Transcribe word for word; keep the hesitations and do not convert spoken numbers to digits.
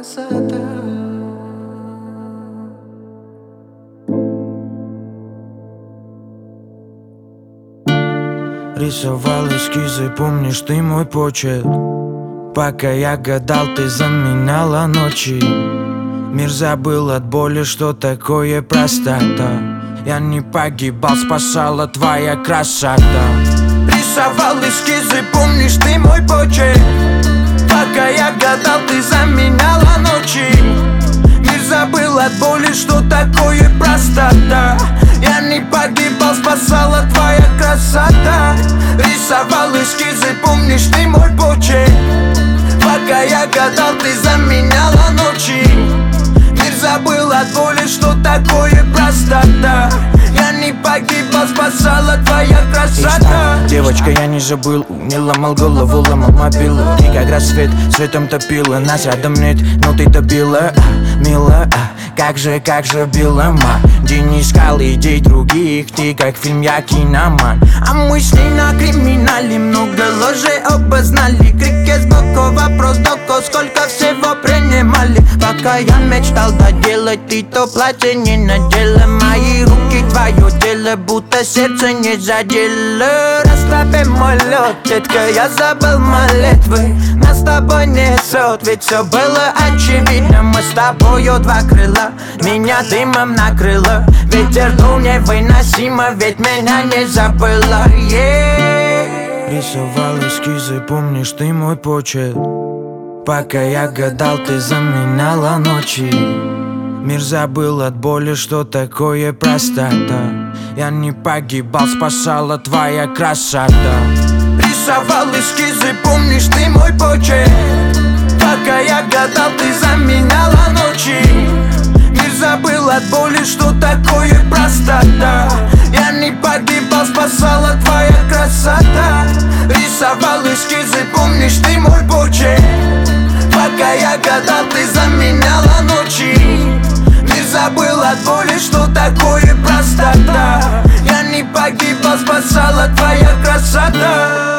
красота. Рисовал эскизы, помнишь ты мой почерк? Пока я гадал, ты заменяла ночи. Мир забыл от боли, что такое простота. Я не погибал, спасала твоя красота. Рисовал эскизы, помнишь ты мой почерк? Пока я гадал, ты заменяла ночи. Мир забыл от боли, что такое простота. Я не погибал, спасала твоя красота. Рисовал эскизы, помнишь ты мой почерк? Пока я гадал, ты заменяла ночи. Мир забыл от боли, что такое простота. Я не погибал, спасала твоя красота. Девочка, я не забыл, не ломал голову, ломал мобилу. Ты как рассвет, светом топила, нас рядом нет, но ты добила, а, мила, а, как же, как же била ма. День не искал идей других, ты как фильм, я киноман. А мысли на криминале, много ложей обознали. Крики сбоку, вопрос доко, сколько всего принимали. Пока я мечтал доделать, ты то платье не надела. Мои руки твое дело, будто сердце не задело. Расслабим мой лед, детка, я забыл молитвы. Нас с тобой несет, ведь все было очевидно. Мы с тобою два крыла, меня дымом накрыло. Ветер дул невыносимо, ведь меня не забыла, yeah. Рисовал эскизы, помнишь ты мой почерк? Пока я гадал, ты заменяла ночи. Мир забыл от боли, что такое простота. Я не погибал, спасала твоя красота. Рисовал эскизы, помнишь ты мой почерк? Пока я гадал, ты заменяла ночи. Мир забыл от боли, что такое простота. Я не погибал, спасала твоя красота. Рисовал эскизы, помнишь ты мой почерк? Пока я гадал, ты заменяла ночи. Мир забыл от боли, что такое простота. Я не погибал, спасала твоя красота.